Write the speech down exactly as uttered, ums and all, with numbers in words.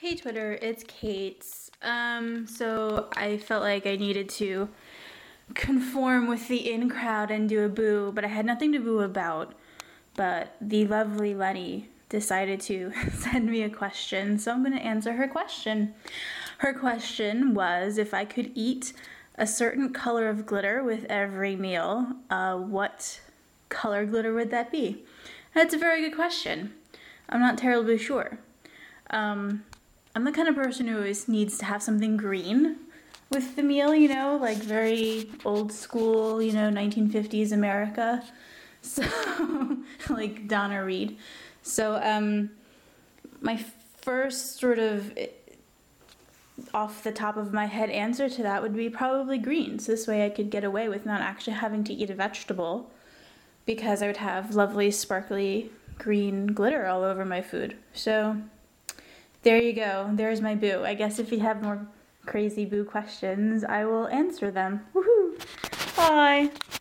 Hey Twitter, it's Kate. Um, so I felt like I needed to conform with the in crowd and do a boo, but I had nothing to boo about. But the lovely Lenny decided to send me a question, so I'm going to answer her question. Her question was, if I could eat a certain color of glitter with every meal, uh, what color glitter would that be? That's a very good question. I'm not terribly sure. Um, I'm the kind of person who always needs to have something green with the meal, you know, like very old school, you know, nineteen fifties America. So, like Donna Reed. So, um, my first sort of off the top of my head answer to that would be probably green. So this way I could get away with not actually having to eat a vegetable because I would have lovely, sparkly green glitter all over my food. So there you go. There's my boo. I guess if you have more crazy boo questions, I will answer them. Woohoo! Bye!